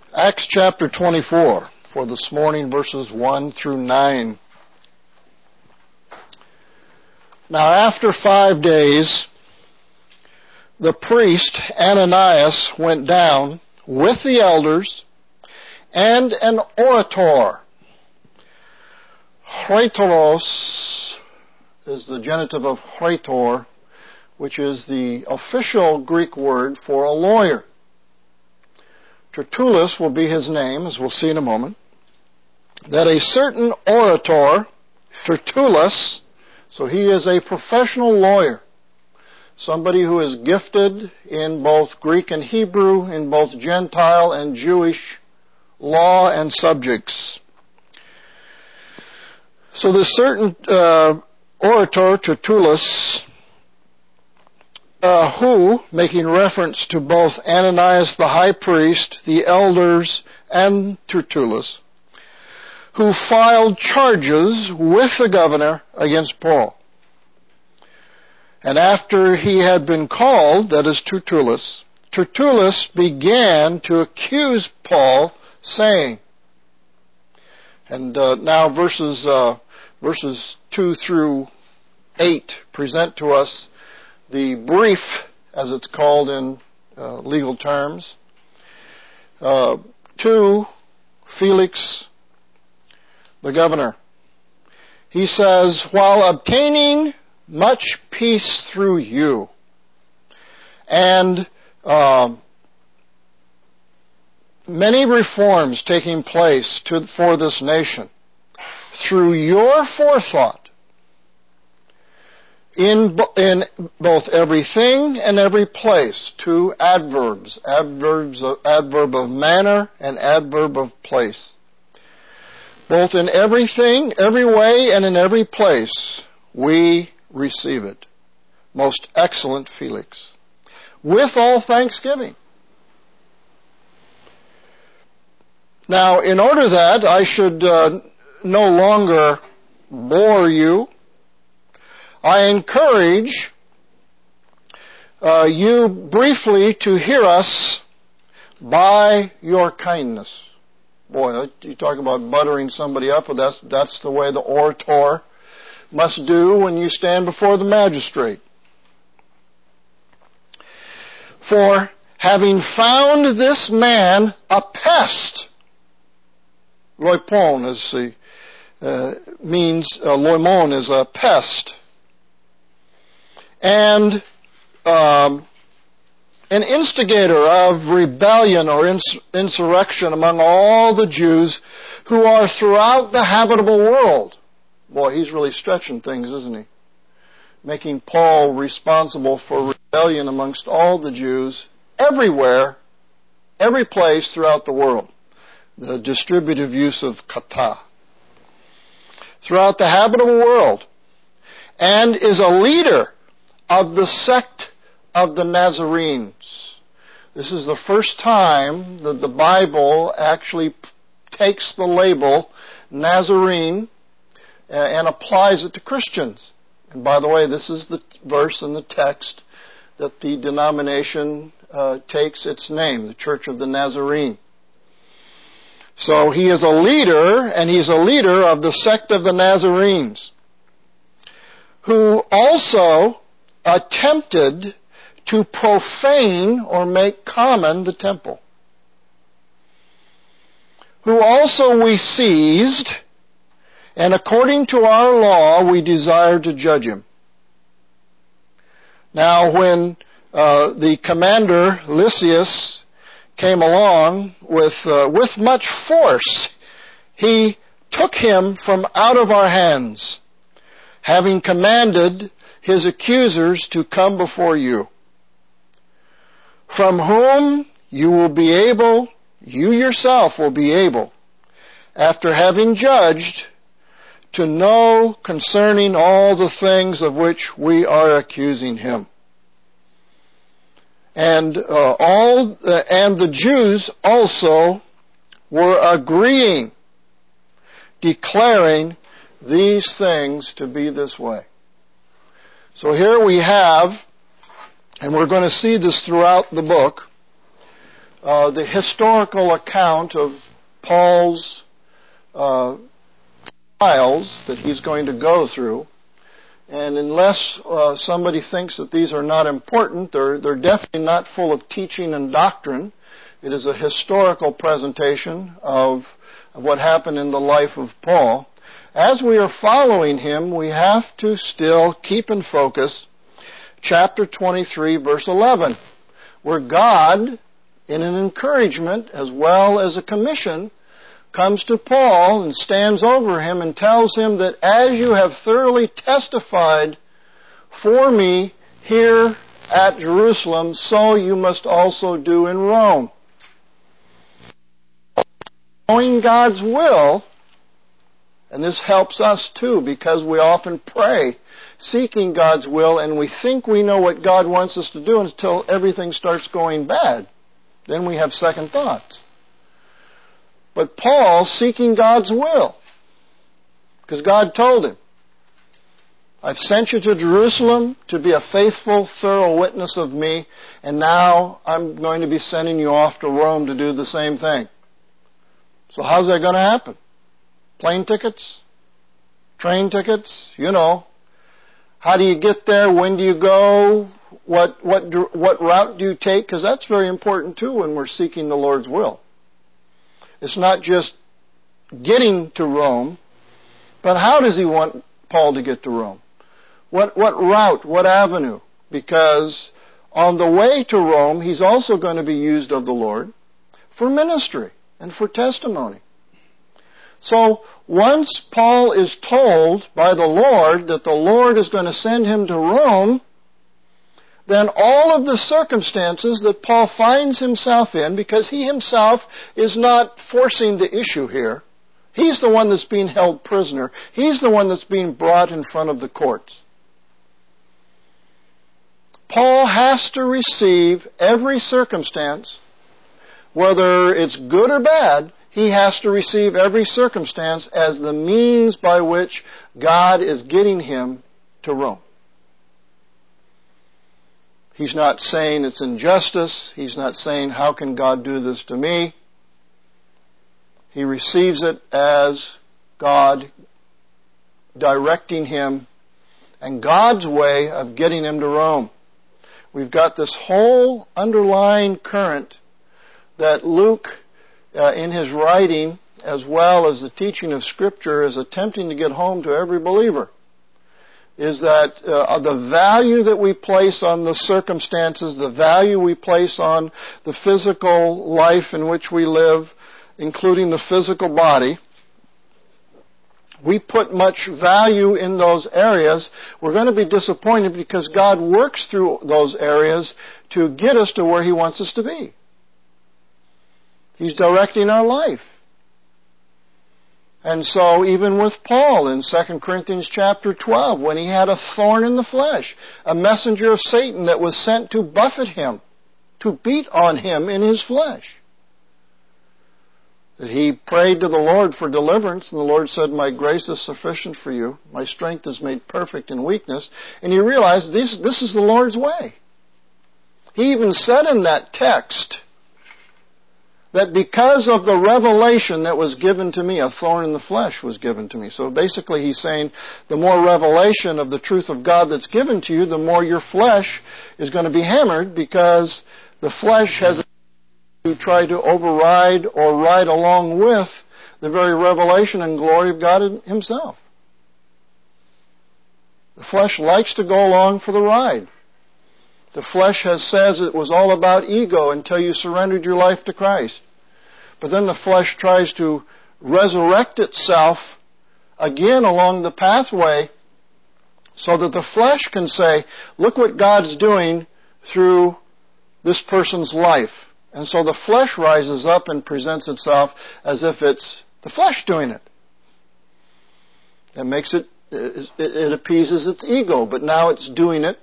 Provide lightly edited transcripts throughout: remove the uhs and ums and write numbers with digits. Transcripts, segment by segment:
Acts chapter 24 for this morning, verses 1 through 9. Now after 5 days, the priest Ananias went down with the elders and an orator. Chreitoros is the genitive of chreitor, which is the official Greek word for a lawyer. Tertullus will be his name, as we'll see in a moment. That a certain orator, Tertullus, so he is a professional lawyer, somebody who is gifted in both Greek and Hebrew, in both Gentile and Jewish law and subjects. So this certain orator, Tertullus, who, making reference to both Ananias the high priest, the elders, and Tertullus, who filed charges with the governor against Paul. And after he had been called, that is Tertullus, Tertullus began to accuse Paul, saying, and now verses 2 through 8 present to us the brief, as it's called in legal terms, to Felix, the governor. He says, while obtaining much peace through you, and many reforms taking place for this nation, through your forethought, in both everything and every place, two adverbs, adverb of manner and adverb of place. Both in everything, every way, and in every place, we receive it. Most excellent Felix. With all thanksgiving. Now, in order that I should no longer bore you, I encourage you briefly to hear us by your kindness. Boy, you talk about buttering somebody up, well, that's the way the orator must do when you stand before the magistrate. For having found this man a pest, loipon loimon is a pest, and an instigator of rebellion or insurrection among all the Jews who are throughout the habitable world. Boy, he's really stretching things, isn't he? Making Paul responsible for rebellion amongst all the Jews everywhere, every place throughout the world. The distributive use of kata. Throughout the habitable world. And is a leader of the sect of the Nazarenes. This is the first time that the Bible actually takes the label Nazarene and applies it to Christians. And by the way, this is the verse in the text that the denomination takes its name, the Church of the Nazarene. So he is a leader, and he's a leader of the sect of the Nazarenes, who also attempted to profane or make common the temple, who also we seized, and according to our law we desire to judge him. Now when the commander Lysias came along with much force, he took him from out of our hands, having commanded his accusers to come before you, from whom you yourself will be able, after having judged, to know concerning all the things of which we are accusing him. And the Jews also were agreeing, declaring these things to be this way. So here we have, and we're going to see this throughout the book, the historical account of Paul's trials that he's going to go through. And unless somebody thinks that these are not important, they're definitely not full of teaching and doctrine. It is a historical presentation of what happened in the life of Paul. As we are following him, we have to still keep in focus chapter 23, verse 11, where God, in an encouragement as well as a commission, comes to Paul and stands over him and tells him that as you have thoroughly testified for me here at Jerusalem, so you must also do in Rome. Knowing God's will, and this helps us too because we often pray seeking God's will and we think we know what God wants us to do until everything starts going bad. Then we have second thoughts. But Paul seeking God's will, because God told him, I've sent you to Jerusalem to be a faithful, thorough witness of me, and now I'm going to be sending you off to Rome to do the same thing. So how's that going to happen? Plane tickets? Train tickets? You know. How do you get there? When do you go? What route do you take? Because that's very important too when we're seeking the Lord's will. It's not just getting to Rome, but how does he want Paul to get to Rome? What route? What avenue? Because on the way to Rome, he's also going to be used of the Lord for ministry and for testimony. So once Paul is told by the Lord that the Lord is going to send him to Rome, then all of the circumstances that Paul finds himself in, because he himself is not forcing the issue here. He's the one that's being held prisoner. He's the one that's being brought in front of the courts. Paul has to receive every circumstance, whether it's good or bad, he has to receive every circumstance as the means by which God is getting him to Rome. He's not saying it's injustice. He's not saying, how can God do this to me? He receives it as God directing him and God's way of getting him to Rome. We've got this whole underlying current that Luke, in his writing, as well as the teaching of Scripture, is attempting to get home to every believer. Is that the value that we place on the circumstances, the value we place on the physical life in which we live, including the physical body, we put much value in those areas. We're going to be disappointed because God works through those areas to get us to where He wants us to be. He's directing our life. And so even with Paul in 2 Corinthians chapter 12, when he had a thorn in the flesh, a messenger of Satan that was sent to buffet him, to beat on him in his flesh, that he prayed to the Lord for deliverance, and the Lord said, my grace is sufficient for you. My strength is made perfect in weakness. And he realized this is the Lord's way. He even said in that text that because of the revelation that was given to me, a thorn in the flesh was given to me. So basically he's saying the more revelation of the truth of God that's given to you, the more your flesh is going to be hammered, because the flesh has to try to override or ride along with the very revelation and glory of God Himself. The flesh likes to go along for the ride. The flesh says it was all about ego until you surrendered your life to Christ. But then the flesh tries to resurrect itself again along the pathway so that the flesh can say, look what God's doing through this person's life. And so the flesh rises up and presents itself as if it's the flesh doing it. It makes it appeases its ego, but now it's doing it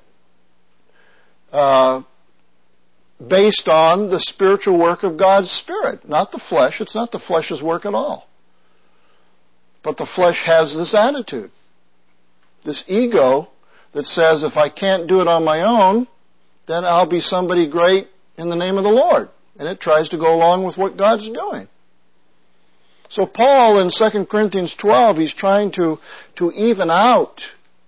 based on the spiritual work of God's Spirit, not the flesh. It's not the flesh's work at all. But the flesh has this attitude, this ego that says, if I can't do it on my own, then I'll be somebody great in the name of the Lord. And it tries to go along with what God's doing. So Paul in 2 Corinthians 12, he's trying to even out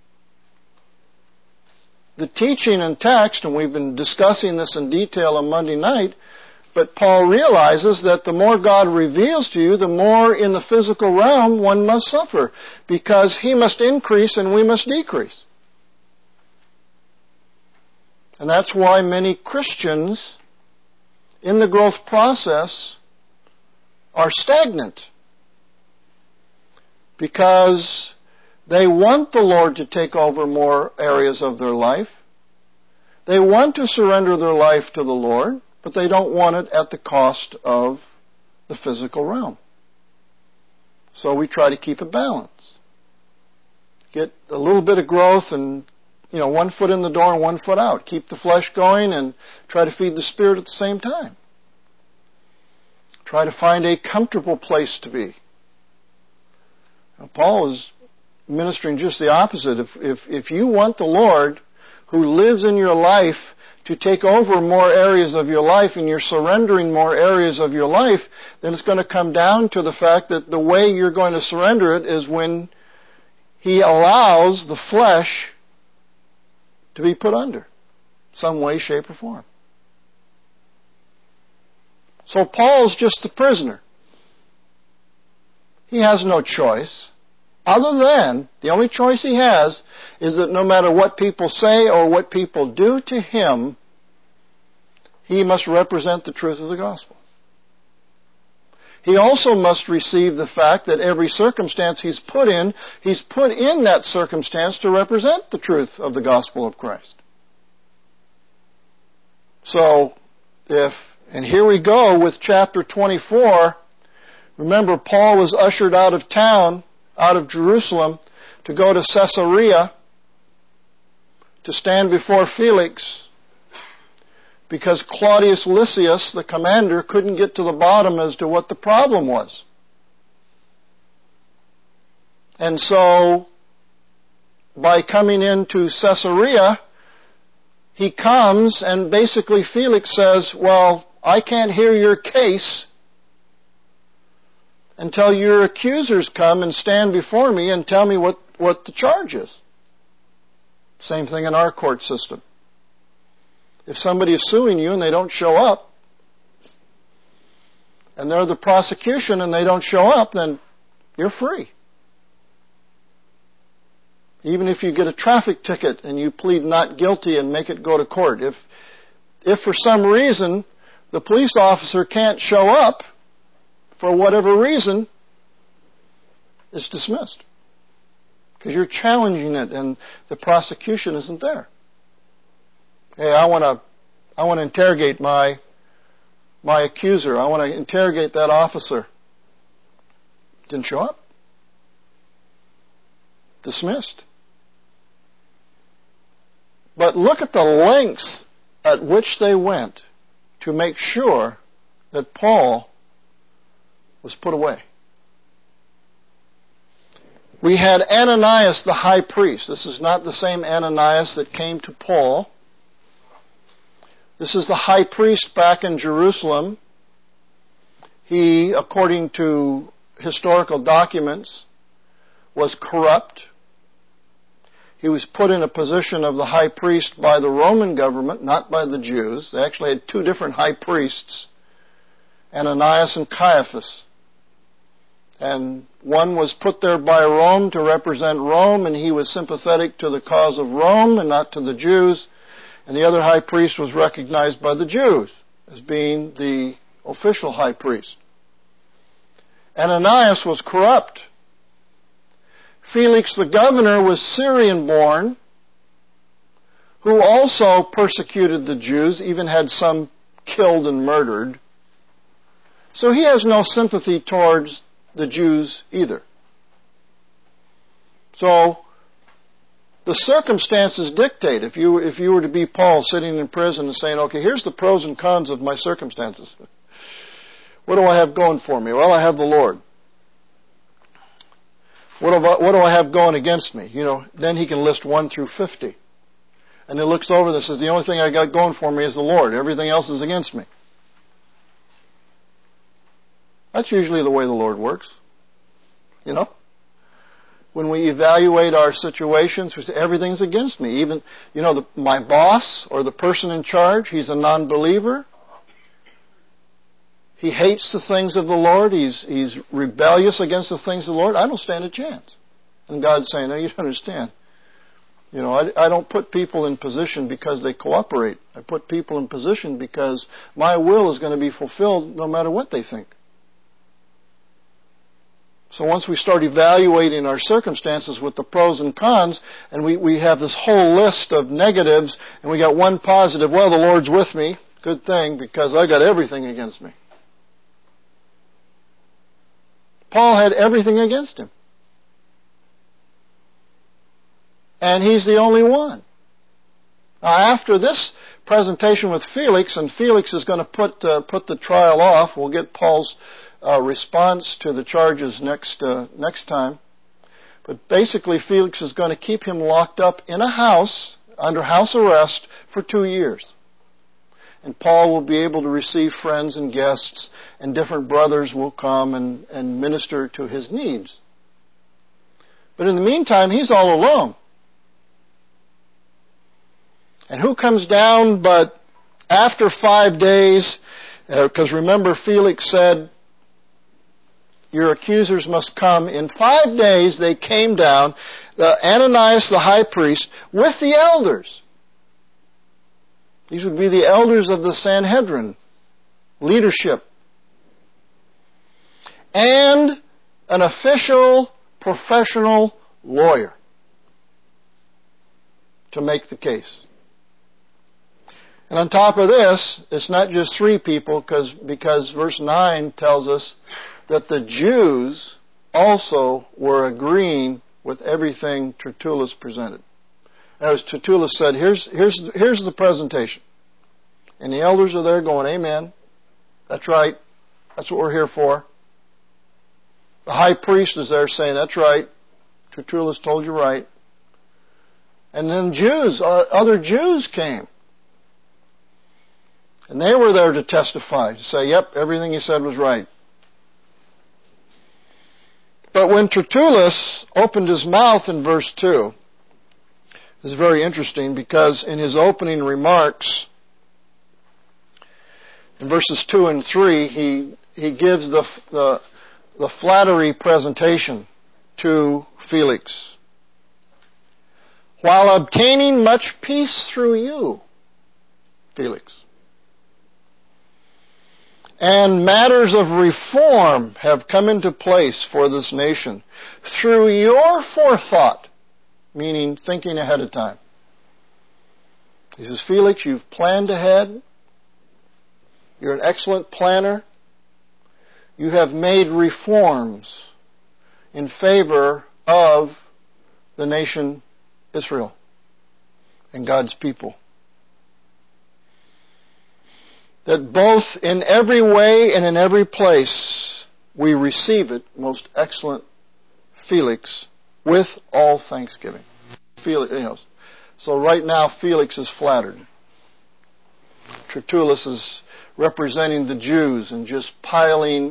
the teaching and text, and we've been discussing this in detail on Monday night, but Paul realizes that the more God reveals to you, the more in the physical realm one must suffer, because He must increase and we must decrease. And that's why many Christians in the growth process are stagnant, because they want the Lord to take over more areas of their life. They want to surrender their life to the Lord, but they don't want it at the cost of the physical realm. So we try to keep a balance. Get a little bit of growth and, one foot in the door and one foot out. Keep the flesh going and try to feed the Spirit at the same time. Try to find a comfortable place to be. Now, Paul is ministering just the opposite. If you want the Lord who lives in your life to take over more areas of your life, and you're surrendering more areas of your life, then it's going to come down to the fact that the way you're going to surrender it is when He allows the flesh to be put under, some way, shape, or form. So Paul's just the prisoner. He has no choice. Other than, the only choice he has is that no matter what people say or what people do to him, he must represent the truth of the gospel. He also must receive the fact that every circumstance he's put in that circumstance to represent the truth of the gospel of Christ. So, and here we go with chapter 24. Remember, Paul was ushered out of town, out of Jerusalem, to go to Caesarea to stand before Felix, because Claudius Lysias, the commander, couldn't get to the bottom as to what the problem was. And so, by coming into Caesarea, he comes and basically Felix says, well, I can't hear your case until your accusers come and stand before me and tell me what the charge is. Same thing in our court system. If somebody is suing you and they don't show up, and they're the prosecution and they don't show up, then you're free. Even if you get a traffic ticket and you plead not guilty and make it go to court. If for some reason the police officer can't show up, for whatever reason, it's dismissed. Because you're challenging it and the prosecution isn't there. Hey, I want to interrogate my accuser. I want to interrogate that officer. Didn't show up. Dismissed. But look at the lengths at which they went to make sure that Paul was put away. We had Ananias the high priest. This is not the same Ananias that came to Paul. This is the high priest back in Jerusalem. He, according to historical documents, was corrupt. He was put in a position of the high priest by the Roman government, not by the Jews. They actually had two different high priests, Ananias and Caiaphas. And one was put there by Rome to represent Rome, and he was sympathetic to the cause of Rome and not to the Jews. And the other high priest was recognized by the Jews as being the official high priest. Ananias was corrupt. Felix the governor was Syrian-born, who also persecuted the Jews, even had some killed and murdered. So he has no sympathy towards the Jews either. So the circumstances dictate. If you were to be Paul sitting in prison and saying, okay, here's the pros and cons of my circumstances. What do I have going for me? Well, I have the Lord. What do I have going against me? Then he can list 1 through 50. And he looks over this and says, the only thing I got going for me is the Lord. Everything else is against me. That's usually the way the Lord works. You know? When we evaluate our situations, we say, everything's against me. Even, my boss or the person in charge, he's a non-believer. He hates the things of the Lord. He's rebellious against the things of the Lord. I don't stand a chance. And God's saying, no, you don't understand. I don't put people in position because they cooperate. I put people in position because my will is going to be fulfilled no matter what they think. So once we start evaluating our circumstances with the pros and cons, and we have this whole list of negatives, and we got one positive, well, the Lord's with me. Good thing, because I got everything against me. Paul had everything against him. And he's the only one. Now, after this presentation with Felix, and Felix is going to put the trial off, we'll get Paul's response to the charges next time. But basically, Felix is going to keep him locked up in a house, under house arrest, for 2 years. And Paul will be able to receive friends and guests, and different brothers will come and minister to his needs. But in the meantime, he's all alone. And who comes down but after 5 days, because remember Felix said, your accusers must come. In 5 days they came down, Ananias the high priest, with the elders. These would be the elders of the Sanhedrin, leadership. And an official, professional lawyer to make the case. And on top of this, it's not just 3 people, because verse 9 tells us that the Jews also were agreeing with everything Tertullus presented. As Tertullus said, here's the presentation. And the elders are there going, amen. That's right. That's what we're here for. The high priest is there saying, that's right. Tertullus told you right. And then other Jews came. And they were there to testify, to say, yep, everything he said was right. But when Tertullus opened his mouth in verse 2, this is very interesting, because in his opening remarks, in verses 2 and 3, he gives the flattery presentation to Felix. While obtaining much peace through you, Felix. And matters of reform have come into place for this nation through your forethought, meaning thinking ahead of time. He says, Felix, you've planned ahead. You're an excellent planner. You have made reforms in favor of the nation Israel and God's people. That both in every way and in every place we receive it, most excellent Felix, with all thanksgiving. So right now Felix is flattered. Tertullus is representing the Jews and just piling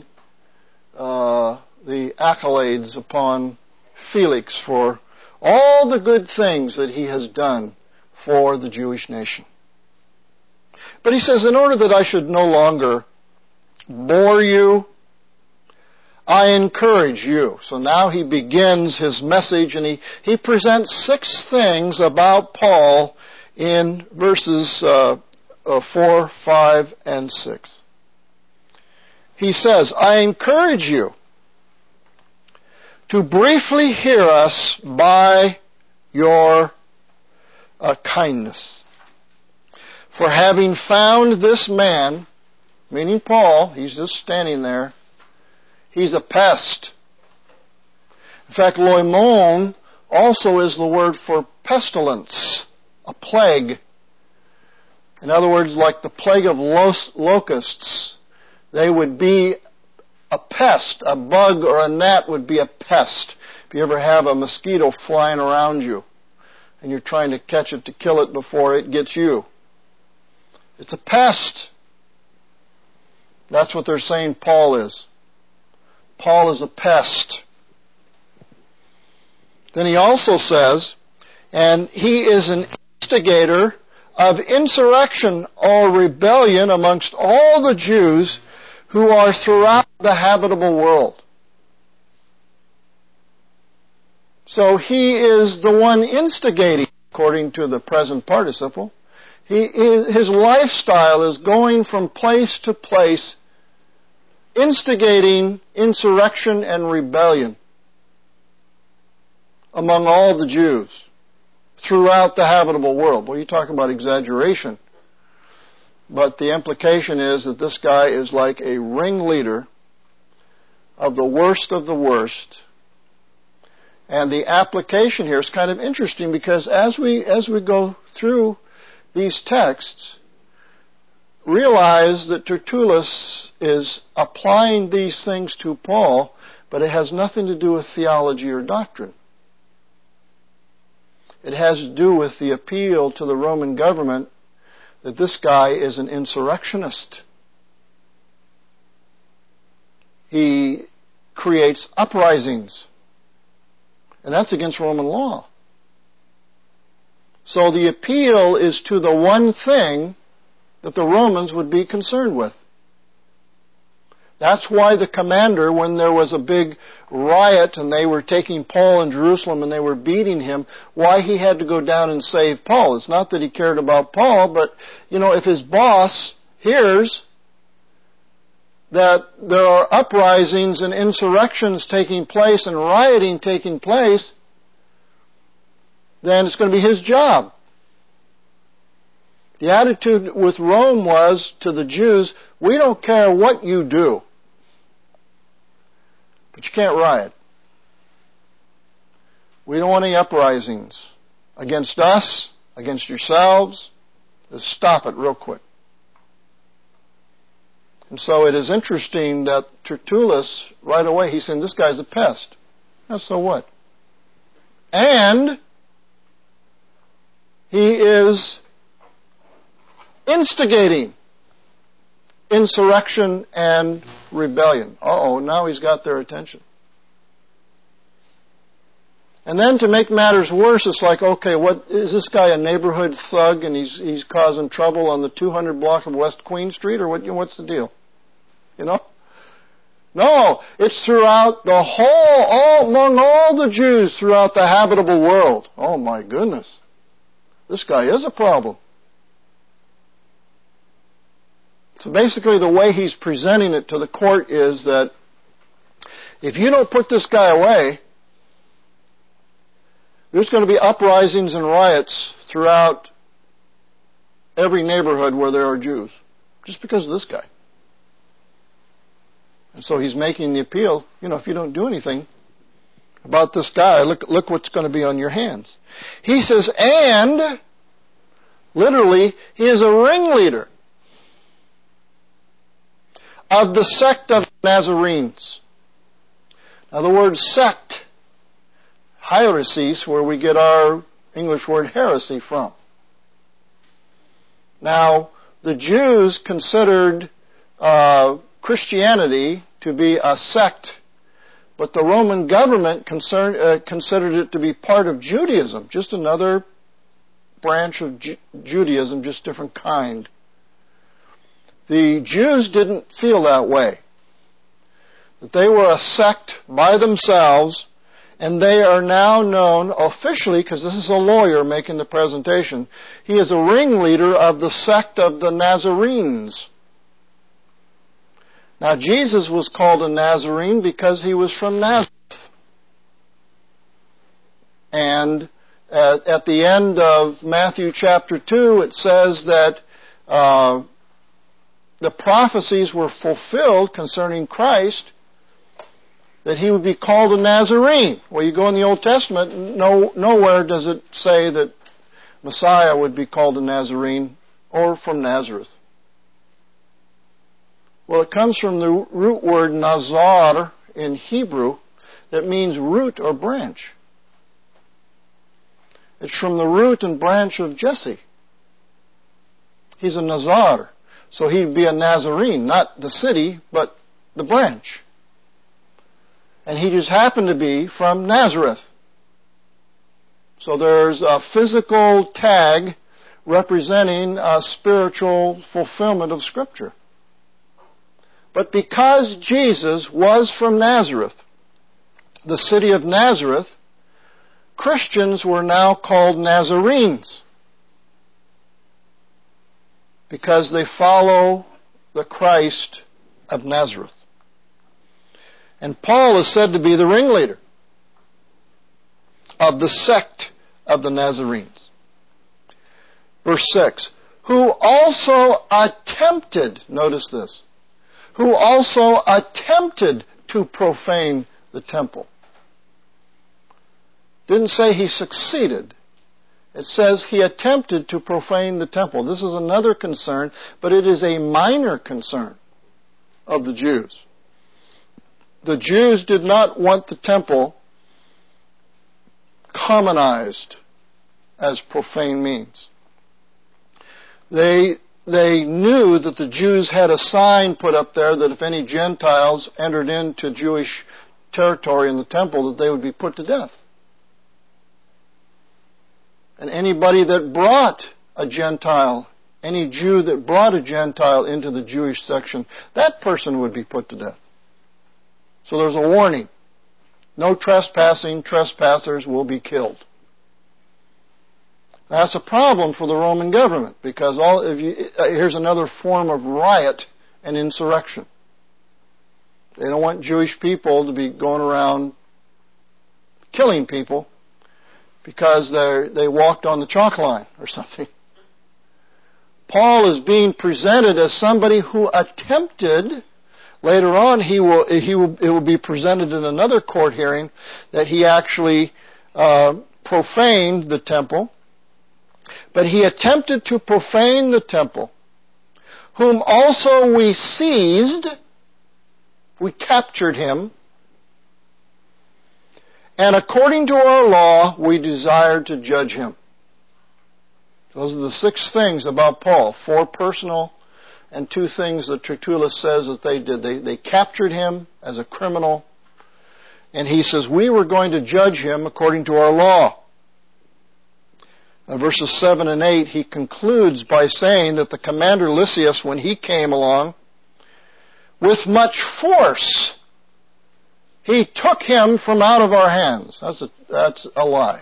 the accolades upon Felix for all the good things that he has done for the Jewish nation. But he says, in order that I should no longer bore you, I encourage you. So now he begins his message, and he presents 6 things about Paul in verses 4, 5, and 6. He says, I encourage you to briefly hear us by your kindness. For having found this man, meaning Paul, he's just standing there, he's a pest. In fact, loimon also is the word for pestilence, a plague. In other words, like the plague of locusts, they would be a pest. A bug or a gnat would be a pest. If you ever have a mosquito flying around you and you're trying to catch it to kill it before it gets you. It's a pest. That's what they're saying Paul is. Paul is a pest. Then he also says, and he is an instigator of insurrection or rebellion amongst all the Jews who are throughout the habitable world. So he is the one instigating, according to the present participle. His lifestyle is going from place to place, instigating insurrection and rebellion among all the Jews throughout the habitable world. Well, you talk about exaggeration, but the implication is that this guy is like a ringleader of the worst of the worst. And the application here is kind of interesting because as we go through these texts, realize that Tertullus is applying these things to Paul, but it has nothing to do with theology or doctrine. It has to do with the appeal to the Roman government that this guy is an insurrectionist. He creates uprisings, and that's against Roman law. So the appeal is to the one thing that the Romans would be concerned with. That's why the commander, when there was a big riot and they were taking Paul in Jerusalem and they were beating him, why he had to go down and save Paul. It's not that he cared about Paul, but, if his boss hears that there are uprisings and insurrections taking place and rioting taking place, then it's going to be his job. The attitude with Rome was to the Jews, we don't care what you do, but you can't riot. We don't want any uprisings against us, against yourselves. Just stop it real quick. And so it is interesting that Tertullus, right away, he's saying, this guy's a pest. Now, so what? And he is instigating insurrection and rebellion. Now he's got their attention. And then to make matters worse, it's like, okay, what is this guy, a neighborhood thug, and he's causing trouble on the 200 block of West Queen Street, or what's the deal? No, it's throughout the among all the Jews throughout the habitable world. Oh my goodness. This guy is a problem. So basically the way he's presenting it to the court is that if you don't put this guy away, there's going to be uprisings and riots throughout every neighborhood where there are Jews, just because of this guy. And so he's making the appeal, if you don't do anything about this guy, look what's going to be on your hands. He says, and, literally, he is a ringleader of the sect of Nazarenes. Now the word sect, hieresis, where we get our English word heresy from. Now, the Jews considered Christianity to be a sect, but the Roman government considered it to be part of Judaism, just another branch of Judaism, just different kind. The Jews didn't feel that way, that they were a sect by themselves, and they are now known officially, because this is a lawyer making the presentation, he is a ringleader of the sect of the Nazarenes. Now, Jesus was called a Nazarene because he was from Nazareth. And at the end of Matthew chapter 2, it says that the prophecies were fulfilled concerning Christ, that he would be called a Nazarene. Well, you go in the Old Testament, nowhere does it say that Messiah would be called a Nazarene or from Nazareth. Well, it comes from the root word nazar in Hebrew that means root or branch. It's from the root and branch of Jesse. He's a Nazar. So he'd be a Nazarene, not the city, but the branch. And he just happened to be from Nazareth. So there's a physical tag representing a spiritual fulfillment of Scripture. But because Jesus was from Nazareth, the city of Nazareth, Christians were now called Nazarenes because they follow the Christ of Nazareth. And Paul is said to be the ringleader of the sect of the Nazarenes. Verse 6, who also attempted, notice this, who also attempted to profane the temple. Didn't say he succeeded. It says he attempted to profane the temple. This is another concern, but it is a minor concern of the Jews. The Jews did not want the temple commonized as profane means. They knew that the Jews had a sign put up there that if any Gentiles entered into Jewish territory in the temple, that they would be put to death. And anybody that brought a Gentile, any Jew that brought a Gentile into the Jewish section, that person would be put to death. So there's a warning. No trespassing, trespassers will be killed. That's a problem for the Roman government because here's another form of riot and insurrection. They don't want Jewish people to be going around killing people because they walked on the chalk line or something. Paul is being presented as somebody who attempted. Later on, it will be presented in another court hearing that he actually profaned the temple. But he attempted to profane the temple, whom also we seized, we captured him, and according to our law, we desired to judge him. Those are the 6 things about Paul, 4 personal and 2 things that Tertullus says that they did. They captured him as a criminal, and he says, we were going to judge him according to our law. Now, verses 7 and 8, he concludes by saying that the commander Lysias, when he came along, with much force, he took him from out of our hands. That's a lie.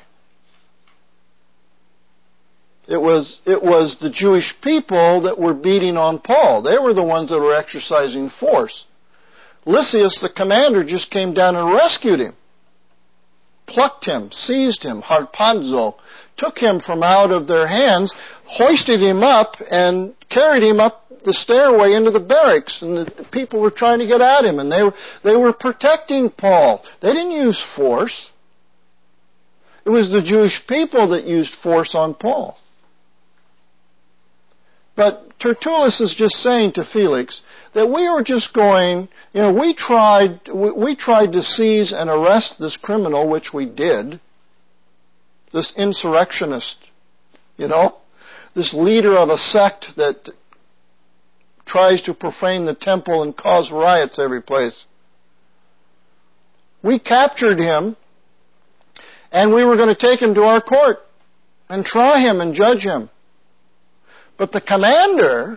It was the Jewish people that were beating on Paul. They were the ones that were exercising force. Lysias, the commander, just came down and rescued him. Plucked him, seized him, harpazo, took him from out of their hands, hoisted him up, and carried him up the stairway into the barracks. And the people were trying to get at him, and they were protecting Paul. They didn't use force. It was the Jewish people that used force on Paul. But Tertullus is just saying to Felix that we were just going, we tried to seize and arrest this criminal, which we did, this insurrectionist, this leader of a sect that tries to profane the temple and cause riots every place. We captured him, and we were going to take him to our court and try him and judge him. But the commander,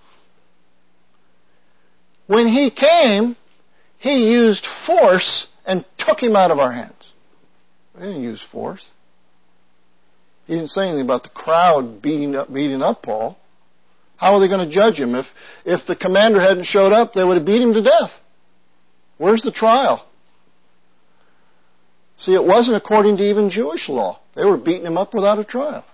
when he came, he used force and took him out of our hands. He didn't use force. He didn't say anything about the crowd beating up Paul. How are they going to judge him? If the commander hadn't showed up, they would have beat him to death. Where's the trial? See, it wasn't according to even Jewish law. They were beating him up without a trial.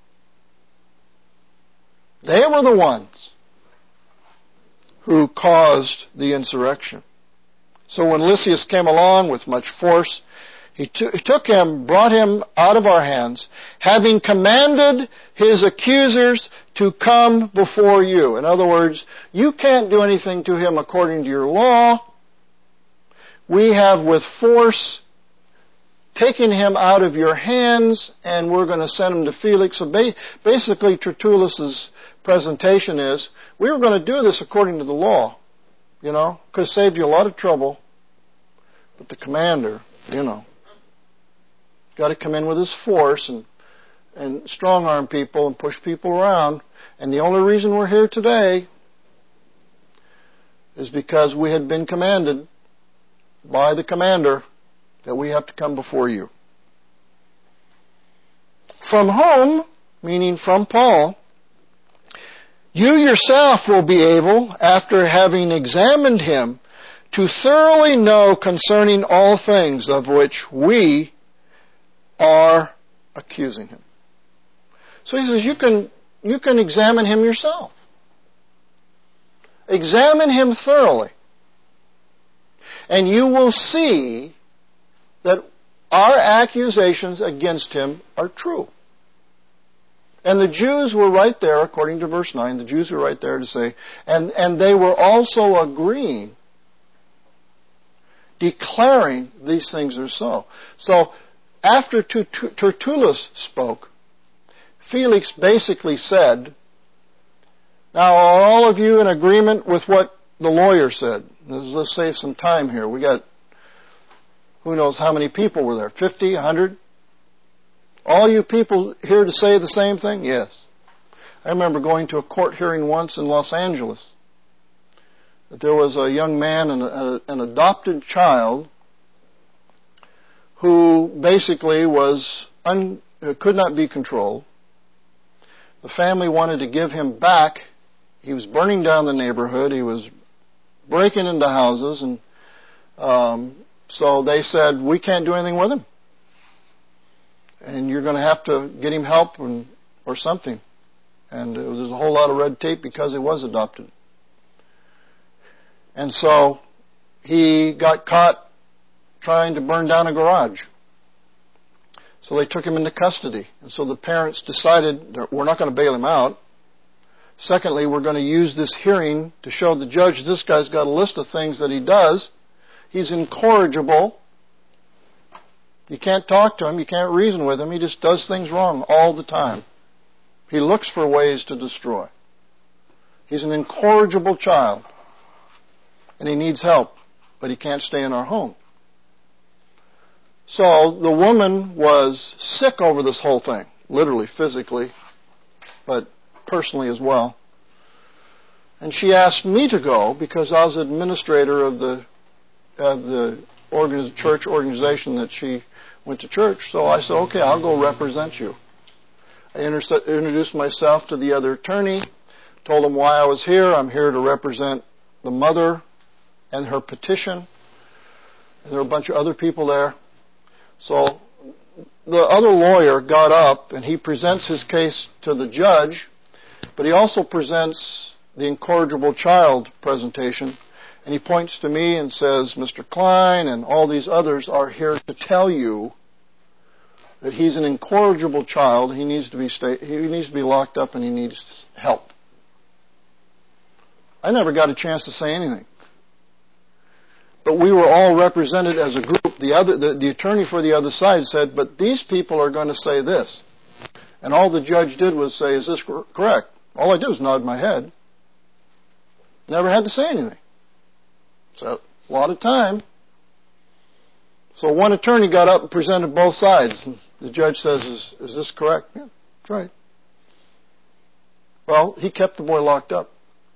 They were the ones who caused the insurrection. So when Lysias came along with much force, he took him, brought him out of our hands, having commanded his accusers to come before you. In other words, you can't do anything to him according to your law. We have with force taken him out of your hands, and we're going to send him to Felix. So basically, Tertullus's presentation is, we were going to do this according to the law. Could have saved you a lot of trouble. But the commander, got to come in with his force and strong-arm people and push people around. And the only reason we're here today is because we had been commanded by the commander that we have to come before you. From whom, meaning from Paul, you yourself will be able, after having examined him, to thoroughly know concerning all things of which we are accusing him. So he says, you can examine him yourself. Examine him thoroughly. And you will see that our accusations against him are true. And the Jews were right there, according to verse 9, the Jews were right there to say, and they were also agreeing, declaring these things are so. So, after Tertullus spoke, Felix basically said, now are all of you in agreement with what the lawyer said? Let's save some time here. We got, who knows how many people were there? 50, 100? All you people here to say the same thing? Yes. I remember going to a court hearing once in Los Angeles. That there was a young man and an adopted child who basically could not be controlled. The family wanted to give him back. He was burning down the neighborhood. He was breaking into houses. And so they said, we can't do anything with him. And you're going to have to get him help or something. And there was a whole lot of red tape because he was adopted. And so he got caught trying to burn down a garage. So they took him into custody. And so the parents decided that we're not going to bail him out. Secondly, we're going to use this hearing to show the judge this guy's got a list of things that he does. He's incorrigible. You can't talk to him. You can't reason with him. He just does things wrong all the time. He looks for ways to destroy. He's an incorrigible child. And he needs help. But he can't stay in our home. So the woman was sick over this whole thing. Literally, physically. But personally as well. And she asked me to go because I was administrator of the church organization that she went to church. So I said, okay, I'll go represent you. I introduced myself to the other attorney, told him why I was here. I'm here to represent the mother and her petition. And there were a bunch of other people there. So the other lawyer got up and he presents his case to the judge, but he also presents the incorrigible child presentation. And he points to me and says, Mr. Klein and all these others are here to tell you that he's an incorrigible child. He needs to be locked up and he needs help. I never got a chance to say anything. But we were all represented as a group. The attorney for the other side said, but these people are going to say this. And all the judge did was say, is this correct? All I did was nod my head. Never had to say anything. So, a lot of time. So one attorney got up and presented both sides. And the judge says, is this correct? Yeah, that's right. Well, he kept the boy locked up.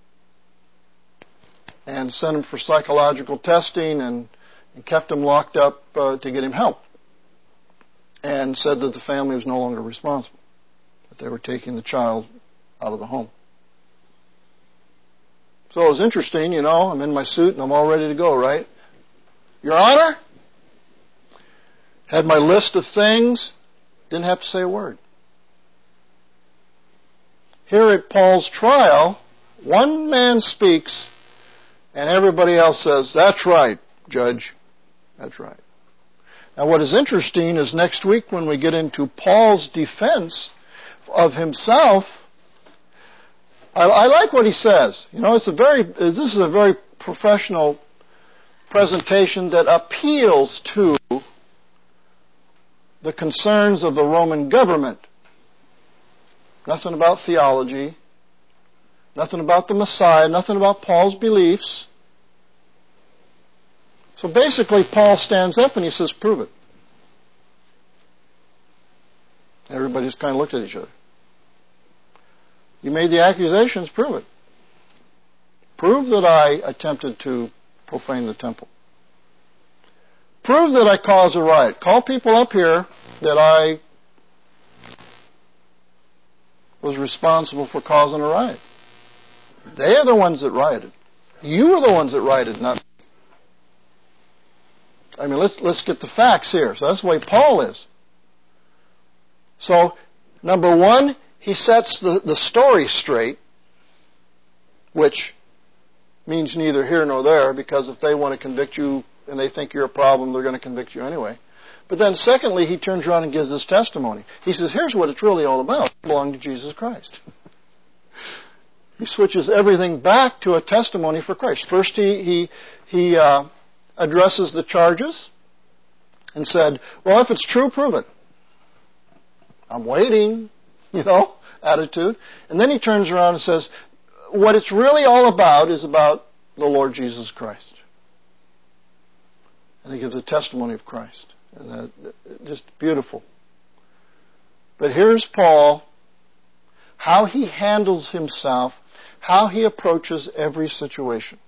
And sent him for psychological testing and kept him locked up to get him help. And said that the family was no longer responsible. That they were taking the child out of the home. So it was interesting, I'm in my suit and I'm all ready to go, right? Your Honor? Had my list of things, didn't have to say a word. Here at Paul's trial, one man speaks and everybody else says, that's right, Judge. That's right. Now what is interesting is next week when we get into Paul's defense of himself, I like what he says. This is a very professional presentation that appeals to the concerns of the Roman government. Nothing about theology, nothing about the Messiah, nothing about Paul's beliefs. So basically, Paul stands up and he says, prove it. Everybody just kind of looked at each other. You made the accusations, prove it. Prove that I attempted to profane the temple. Prove that I caused a riot. Call people up here that I was responsible for causing a riot. They are the ones that rioted. You are the ones that rioted, not me. I mean, let's get the facts here. So that's the way Paul is. So, number one, he sets the story straight, which means neither here nor there, because if they want to convict you and they think you're a problem, they're going to convict you anyway. But then secondly, he turns around and gives his testimony. He says, here's what it's really all about. I belong to Jesus Christ. He switches everything back to a testimony for Christ. First, he addresses the charges and said, well, if it's true, prove it. I'm waiting, attitude. And then he turns around and says, what it's really all about is about the Lord Jesus Christ. And he gives a testimony of Christ. And just beautiful. But here's Paul, how he handles himself, how he approaches every situation.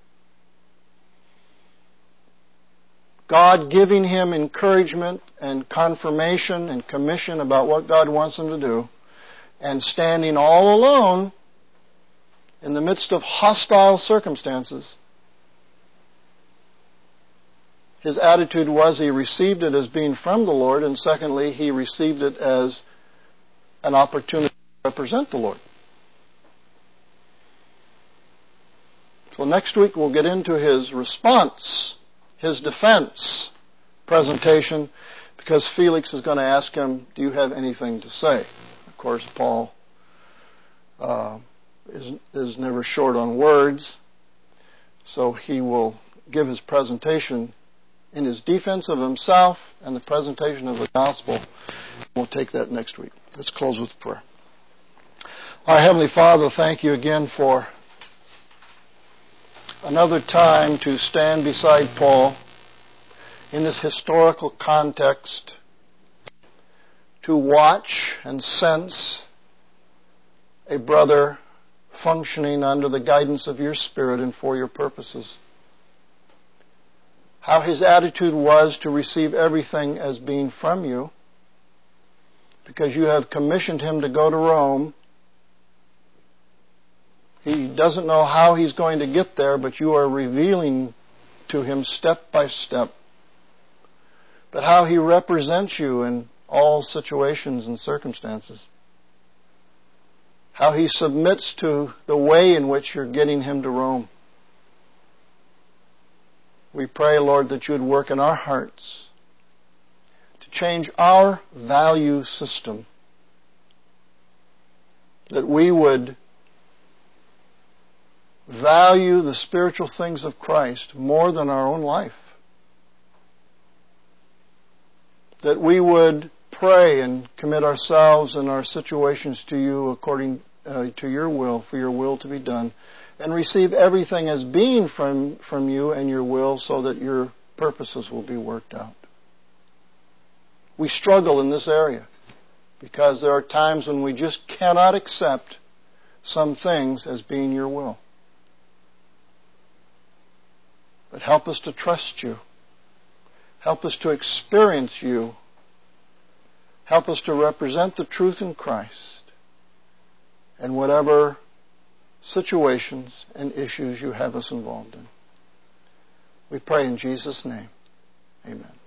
God giving him encouragement and confirmation and commission about what God wants him to do, and standing all alone in the midst of hostile circumstances. His attitude was he received it as being from the Lord, and secondly, he received it as an opportunity to represent the Lord. So next week we'll get into his response, his defense presentation, because Felix is going to ask him, do you have anything to say? Of course, Paul is never short on words, so he will give his presentation in his defense of himself and the presentation of the gospel. We'll take that next week. Let's close with prayer. Our Heavenly Father, thank you again for another time to stand beside Paul in this historical context, to watch and sense a brother functioning under the guidance of your Spirit and for your purposes. How his attitude was to receive everything as being from you, because you have commissioned him to go to Rome. He doesn't know how he's going to get there, but you are revealing to him step by step. But how he represents you in all situations and circumstances. How he submits to the way in which you're getting him to Rome. We pray, Lord, that you would work in our hearts to change our value system. That we would value the spiritual things of Christ more than our own life. That we would pray and commit ourselves and our situations to you according to your will, for your will to be done, and receive everything as being from you and your will, so that your purposes will be worked out. We struggle in this area because there are times when we just cannot accept some things as being your will. But help us to trust you. Help us to experience you. Help us to represent the truth in Christ and whatever situations and issues you have us involved in. We pray in Jesus' name. Amen.